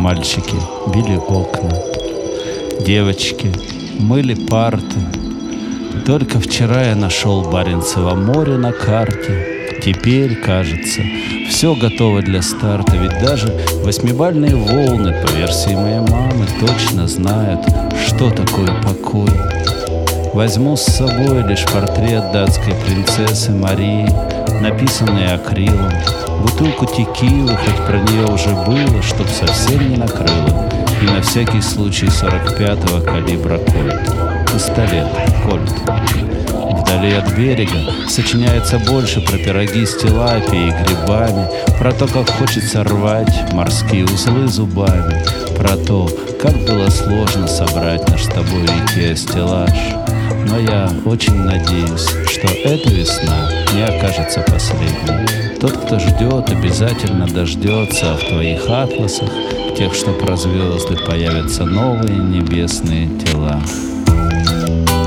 Мальчики били окна, девочки мыли парты. Только вчера я нашел Баренцево море на карте. Теперь, кажется, все готово для старта. Ведь даже восьмибальные волны, по версии моей мамы, точно знают, что такое покой. Возьму с собой лишь портрет датской принцессы Марии, написанный акрилом, бутылку текилы, хоть про нее уже было, чтоб совсем не накрыло, и на всякий случай 45-го калибра кольт. Пистолет, кольт. Вдали от берега сочиняется больше про пироги с тилапией и грибами, про то, как хочется рвать морские узлы зубами, про то, как было сложно собрать наш с тобой Икеа стеллаж. Но я очень надеюсь, что эта весна не окажется последней. Тот, кто ждет, обязательно дождется, а в твоих атласах, тех, что про звезды, появятся новые небесные тела.